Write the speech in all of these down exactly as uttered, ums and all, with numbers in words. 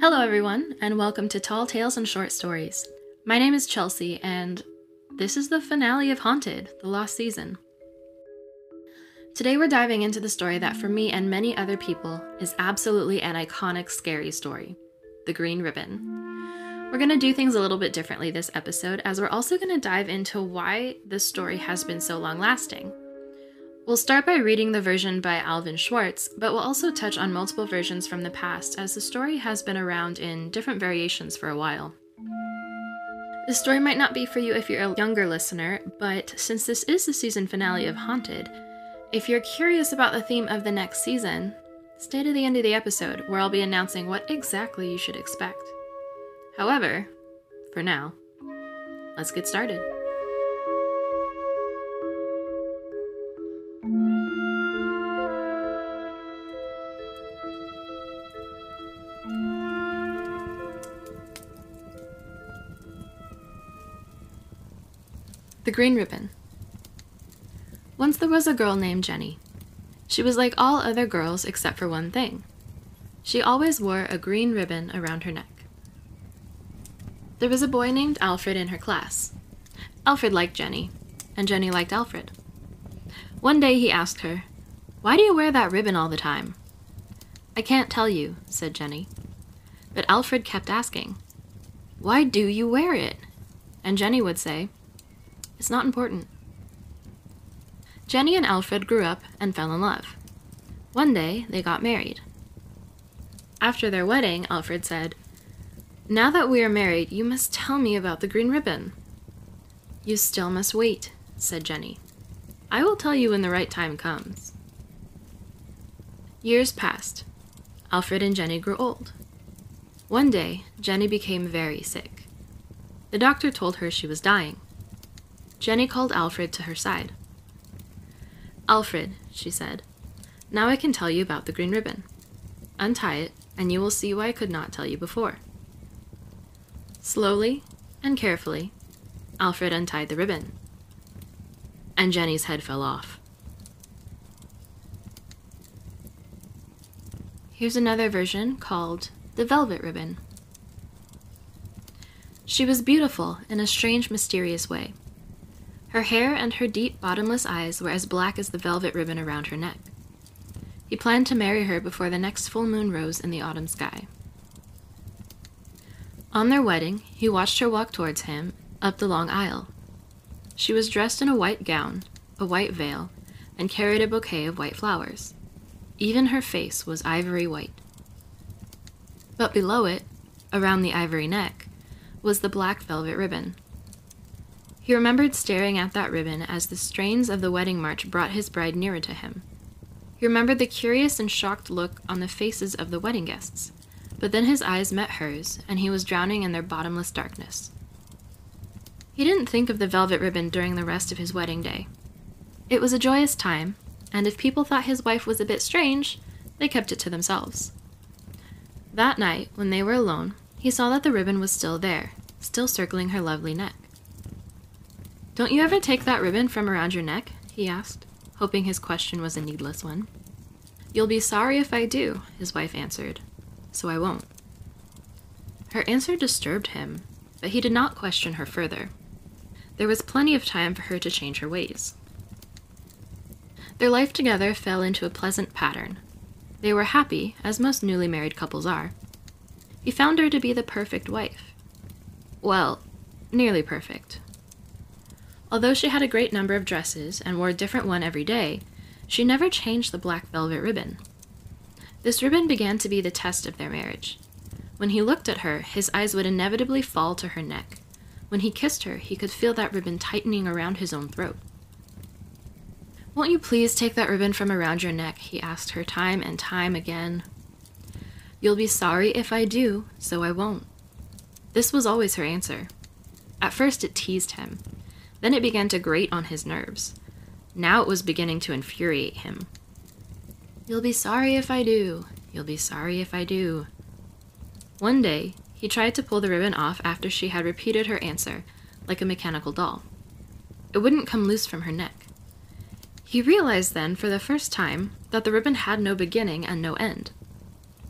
Hello everyone, and welcome to Tall Tales and Short Stories. My name is Chelsea, and this is the finale of Haunted, the last season. Today we're diving into the story that for me and many other people is absolutely an iconic scary story, The Green Ribbon. We're going to do things a little bit differently this episode, as we're also going to dive into why this story has been so long-lasting. We'll start by reading the version by Alvin Schwartz, but we'll also touch on multiple versions from the past, as the story has been around in different variations for a while. This story might not be for you if you're a younger listener, but since this is the season finale of Haunted, if you're curious about the theme of the next season, stay to the end of the episode, where I'll be announcing what exactly you should expect. However, for now, let's get started. The Green Ribbon. Once there was a girl named Jenny. She was like all other girls except for one thing. She always wore a green ribbon around her neck. There was a boy named Alfred in her class. Alfred liked Jenny, and Jenny liked Alfred. One day he asked her, "Why do you wear that ribbon all the time?" "I can't tell you," said Jenny. But Alfred kept asking, "Why do you wear it?" And Jenny would say, "It's not important." Jenny and Alfred grew up and fell in love. One day, they got married. After their wedding, Alfred said, "Now that we are married, you must tell me about the green ribbon." "You still must wait," said Jenny. "I will tell you when the right time comes." Years passed. Alfred and Jenny grew old. One day, Jenny became very sick. The doctor told her she was dying. Jenny called Alfred to her side. "Alfred," she said, "now I can tell you about the green ribbon. Untie it, and you will see why I could not tell you before." Slowly and carefully, Alfred untied the ribbon, and Jenny's head fell off. Here's another version called The Velvet Ribbon. She was beautiful in a strange, mysterious way. Her hair and her deep, bottomless eyes were as black as the velvet ribbon around her neck. He planned to marry her before the next full moon rose in the autumn sky. On their wedding, he watched her walk towards him up the long aisle. She was dressed in a white gown, a white veil, and carried a bouquet of white flowers. Even her face was ivory white. But below it, around the ivory neck, was the black velvet ribbon. He remembered staring at that ribbon as the strains of the wedding march brought his bride nearer to him. He remembered the curious and shocked look on the faces of the wedding guests, but then his eyes met hers, and he was drowning in their bottomless darkness. He didn't think of the velvet ribbon during the rest of his wedding day. It was a joyous time, and if people thought his wife was a bit strange, they kept it to themselves. That night, when they were alone, he saw that the ribbon was still there, still circling her lovely neck. "Don't you ever take that ribbon from around your neck?" he asked, hoping his question was a needless one. "You'll be sorry if I do," his wife answered, "so I won't." Her answer disturbed him, but he did not question her further. There was plenty of time for her to change her ways. Their life together fell into a pleasant pattern. They were happy, as most newly married couples are. He found her to be the perfect wife. Well, nearly perfect. Although she had a great number of dresses and wore a different one every day, she never changed the black velvet ribbon. This ribbon began to be the test of their marriage. When he looked at her, his eyes would inevitably fall to her neck. When he kissed her, he could feel that ribbon tightening around his own throat. "Won't you please take that ribbon from around your neck?" he asked her time and time again. "You'll be sorry if I do, so I won't." This was always her answer. At first it teased him. Then it began to grate on his nerves. Now it was beginning to infuriate him. "You'll be sorry if I do. You'll be sorry if I do." One day, he tried to pull the ribbon off after she had repeated her answer, like a mechanical doll. It wouldn't come loose from her neck. He realized then, for the first time, that the ribbon had no beginning and no end.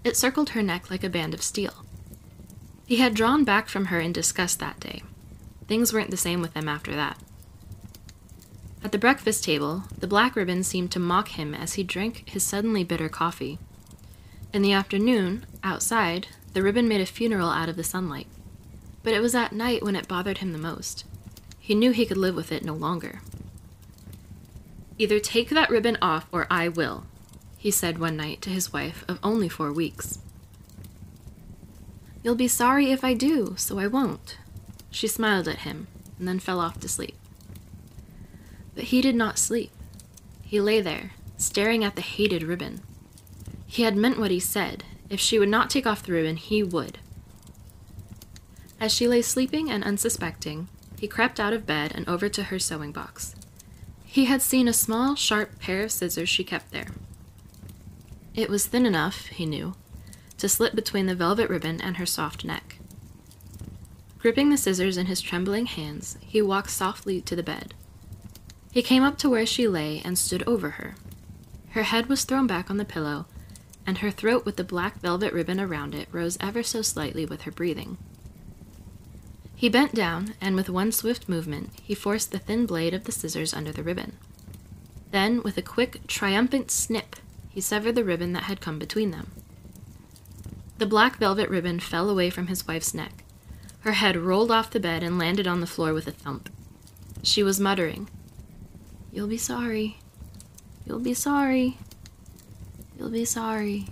It circled her neck like a band of steel. He had drawn back from her in disgust that day. Things weren't the same with him after that. At the breakfast table, the black ribbon seemed to mock him as he drank his suddenly bitter coffee. In the afternoon, outside, the ribbon made a funeral out of the sunlight. But it was at night when it bothered him the most. He knew he could live with it no longer. "Either take that ribbon off or I will," he said one night to his wife of only four weeks. "You'll be sorry if I do, so I won't." She smiled at him and then fell off to sleep. But he did not sleep. He lay there, staring at the hated ribbon. He had meant what he said. If she would not take off the ribbon, he would. As she lay sleeping and unsuspecting, he crept out of bed and over to her sewing box. He had seen a small, sharp pair of scissors she kept there. It was thin enough, he knew, to slip between the velvet ribbon and her soft neck. Gripping the scissors in his trembling hands, he walked softly to the bed. He came up to where she lay and stood over her. Her head was thrown back on the pillow, and her throat with the black velvet ribbon around it rose ever so slightly with her breathing. He bent down, and with one swift movement, he forced the thin blade of the scissors under the ribbon. Then, with a quick, triumphant snip, he severed the ribbon that had come between them. The black velvet ribbon fell away from his wife's neck. Her head rolled off the bed and landed on the floor with a thump. She was muttering, "You'll be sorry. You'll be sorry. You'll be sorry."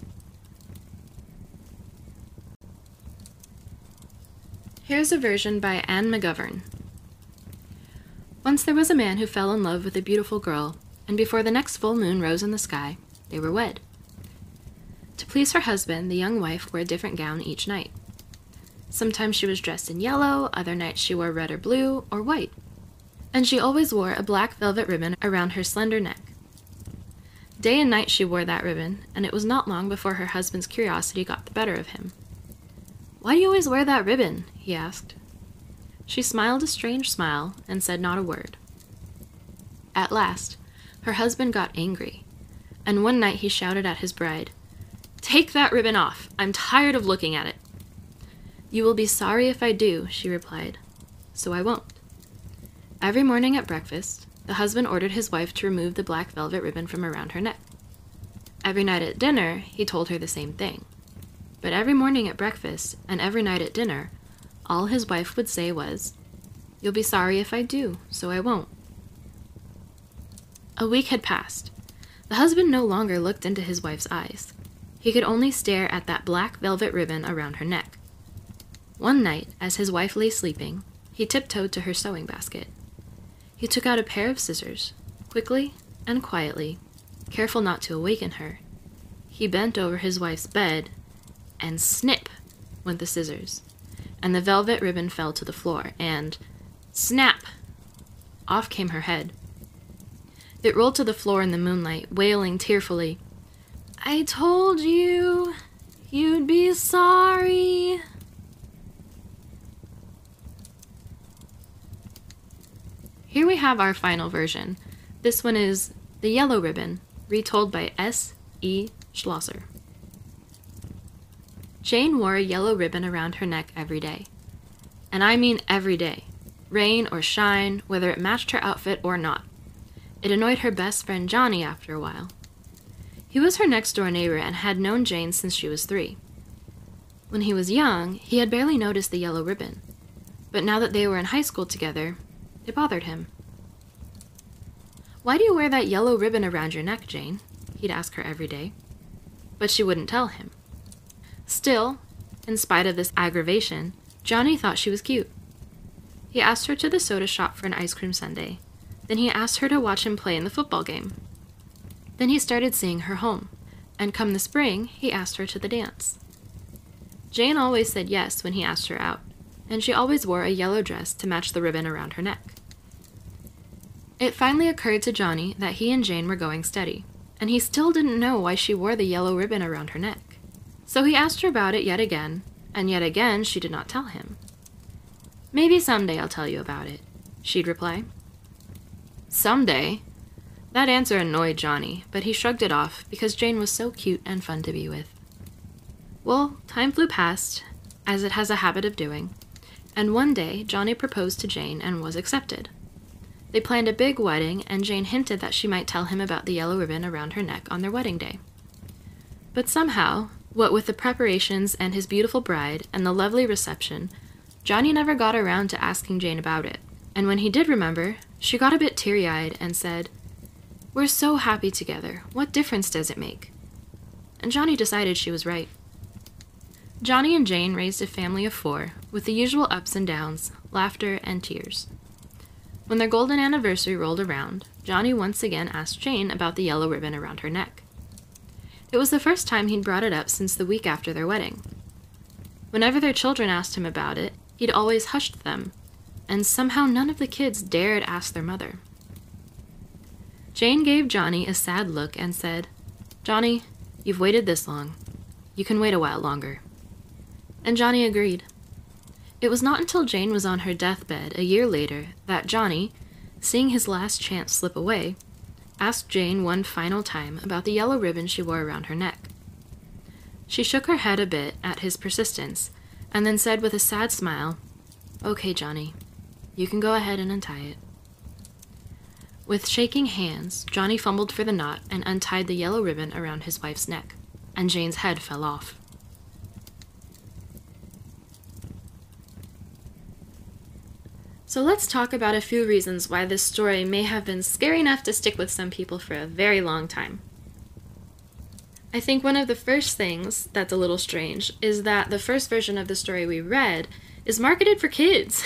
Here's a version by Anne McGovern. Once there was a man who fell in love with a beautiful girl, and before the next full moon rose in the sky, they were wed. To please her husband, the young wife wore a different gown each night. Sometimes she was dressed in yellow, other nights she wore red or blue or white, and she always wore a black velvet ribbon around her slender neck. Day and night she wore that ribbon, and it was not long before her husband's curiosity got the better of him. "Why do you always wear that ribbon?" he asked. She smiled a strange smile and said not a word. At last, her husband got angry, and one night he shouted at his bride, "Take that ribbon off! I'm tired of looking at it." "You will be sorry if I do," she replied, "so I won't." Every morning at breakfast, the husband ordered his wife to remove the black velvet ribbon from around her neck. Every night at dinner, he told her the same thing. But every morning at breakfast and every night at dinner, all his wife would say was, "You'll be sorry if I do, so I won't." A week had passed. The husband no longer looked into his wife's eyes. He could only stare at that black velvet ribbon around her neck. One night, as his wife lay sleeping, he tiptoed to her sewing basket. He took out a pair of scissors. Quickly and quietly, careful not to awaken her, he bent over his wife's bed, and snip went the scissors, and the velvet ribbon fell to the floor, and snap! Off came her head. It rolled to the floor in the moonlight, wailing tearfully, "I told you, you'd be sorry." Here we have our final version. This one is The Yellow Ribbon, retold by S E Schlosser. Jane wore a yellow ribbon around her neck every day. And I mean every day. Rain or shine, whether it matched her outfit or not. It annoyed her best friend Johnny after a while. He was her next-door neighbor and had known Jane since she was three. When he was young, he had barely noticed the yellow ribbon. But now that they were in high school together, it bothered him. "Why do you wear that yellow ribbon around your neck, Jane?" he'd ask her every day. But she wouldn't tell him. Still, in spite of this aggravation, Johnny thought she was cute. He asked her to the soda shop for an ice cream sundae. Then he asked her to watch him play in the football game. Then he started seeing her home, and come the spring, he asked her to the dance. Jane always said yes when he asked her out, and she always wore a yellow dress to match the ribbon around her neck. It finally occurred to Johnny that he and Jane were going steady, and he still didn't know why she wore the yellow ribbon around her neck. So he asked her about it yet again, and yet again she did not tell him. "Maybe someday I'll tell you about it," she'd reply. Someday? That answer annoyed Johnny, but he shrugged it off because Jane was so cute and fun to be with. Well, time flew past, as it has a habit of doing, and one day Johnny proposed to Jane and was accepted. They planned a big wedding, and Jane hinted that she might tell him about the yellow ribbon around her neck on their wedding day. But somehow, what with the preparations and his beautiful bride and the lovely reception, Johnny never got around to asking Jane about it, and when he did remember, she got a bit teary-eyed and said, "We're so happy together. What difference does it make?" And Johnny decided she was right. Johnny and Jane raised a family of four, with the usual ups and downs, laughter and tears. When their golden anniversary rolled around, Johnny once again asked Jane about the yellow ribbon around her neck. It was the first time he'd brought it up since the week after their wedding. Whenever their children asked him about it, he'd always hushed them, and somehow none of the kids dared ask their mother. Jane gave Johnny a sad look and said, "Johnny, you've waited this long. You can wait a while longer." And Johnny agreed. It was not until Jane was on her deathbed a year later that Johnny, seeing his last chance slip away, asked Jane one final time about the yellow ribbon she wore around her neck. She shook her head a bit at his persistence, and then said with a sad smile, "Okay, Johnny, you can go ahead and untie it." With shaking hands, Johnny fumbled for the knot and untied the yellow ribbon around his wife's neck, and Jane's head fell off. So let's talk about a few reasons why this story may have been scary enough to stick with some people for a very long time. I think one of the first things that's a little strange is that the first version of the story we read is marketed for kids.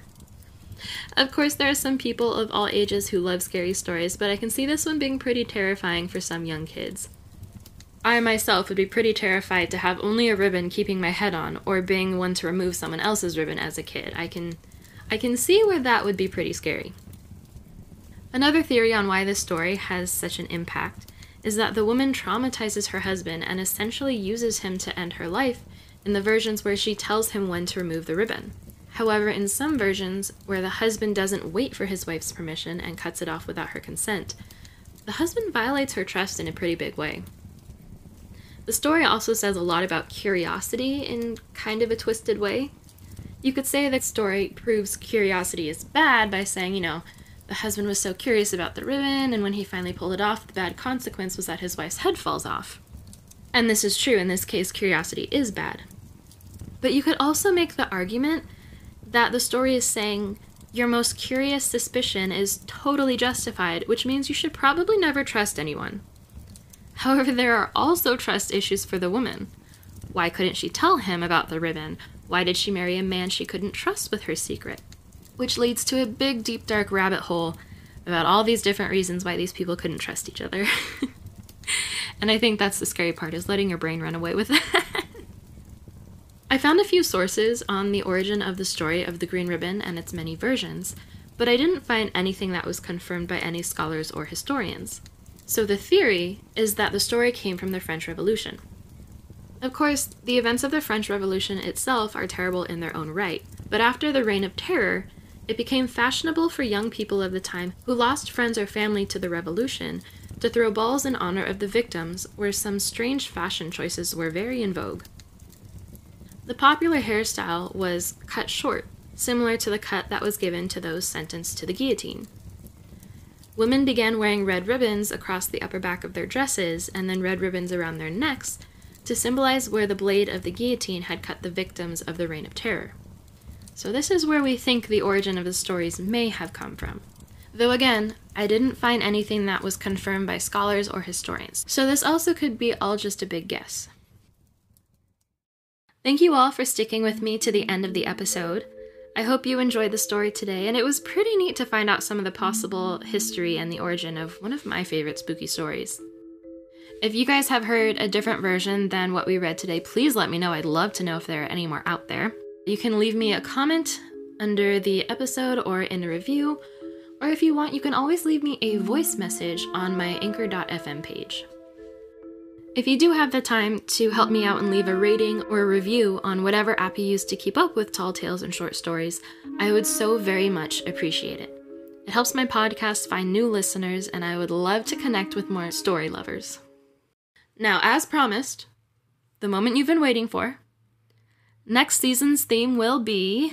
Of course, there are some people of all ages who love scary stories, but I can see this one being pretty terrifying for some young kids. I myself would be pretty terrified to have only a ribbon keeping my head on, or being one to remove someone else's ribbon as a kid. I can I can see where that would be pretty scary. Another theory on why this story has such an impact is that the woman traumatizes her husband and essentially uses him to end her life in the versions where she tells him when to remove the ribbon. However, in some versions where the husband doesn't wait for his wife's permission and cuts it off without her consent, the husband violates her trust in a pretty big way. The story also says a lot about curiosity in kind of a twisted way. You could say that story proves curiosity is bad by saying, you know, the husband was so curious about the ribbon, and when he finally pulled it off, the bad consequence was that his wife's head falls off. And this is true. In this case, curiosity is bad. But you could also make the argument that the story is saying your most curious suspicion is totally justified, which means you should probably never trust anyone. However, there are also trust issues for the woman. Why couldn't she tell him about the ribbon? Why did she marry a man she couldn't trust with her secret? Which leads to a big, deep, dark rabbit hole about all these different reasons why these people couldn't trust each other. And I think that's the scary part, is letting your brain run away with that. I found a few sources on the origin of the story of the green ribbon and its many versions, but I didn't find anything that was confirmed by any scholars or historians. So the theory is that the story came from the French Revolution. Of course, the events of the French Revolution itself are terrible in their own right, but after the Reign of Terror, it became fashionable for young people of the time who lost friends or family to the revolution to throw balls in honor of the victims, where some strange fashion choices were very in vogue. The popular hairstyle was cut short, similar to the cut that was given to those sentenced to the guillotine. Women began wearing red ribbons across the upper back of their dresses, and then red ribbons around their necks, to symbolize where the blade of the guillotine had cut the victims of the Reign of Terror. So this is where we think the origin of the stories may have come from. Though again, I didn't find anything that was confirmed by scholars or historians, so this also could be all just a big guess. Thank you all for sticking with me to the end of the episode. I hope you enjoyed the story today, and it was pretty neat to find out some of the possible history and the origin of one of my favorite spooky stories. If you guys have heard a different version than what we read today, please let me know. I'd love to know if there are any more out there. You can leave me a comment under the episode or in a review, or if you want, you can always leave me a voice message on my anchor dot f m page. If you do have the time to help me out and leave a rating or a review on whatever app you use to keep up with tall tales and short stories, I would so very much appreciate it. It helps my podcast find new listeners, and I would love to connect with more story lovers. Now, as promised, the moment you've been waiting for. Next season's theme will be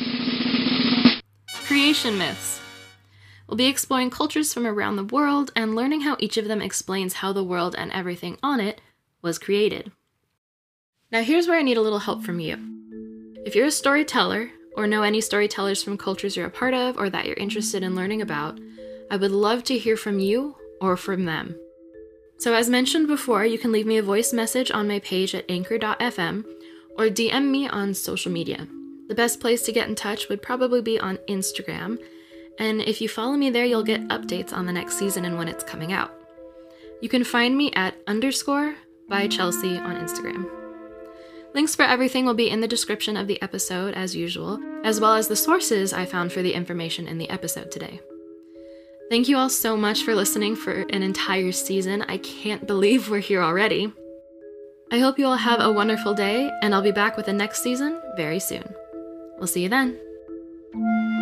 creation myths. We'll be exploring cultures from around the world and learning how each of them explains how the world and everything on it was created. Now here's where I need a little help from you. If you're a storyteller, or know any storytellers from cultures you're a part of or that you're interested in learning about, I would love to hear from you or from them. So as mentioned before, you can leave me a voice message on my page at anchor dot f m or D M me on social media. The best place to get in touch would probably be on Instagram, and if you follow me there, you'll get updates on the next season and when it's coming out. You can find me at underscore by Chelsea on Instagram. Links for everything will be in the description of the episode as usual, as well as the sources I found for the information in the episode today. Thank you all so much for listening for an entire season. I can't believe we're here already. I hope you all have a wonderful day, and I'll be back with the next season very soon. We'll see you then.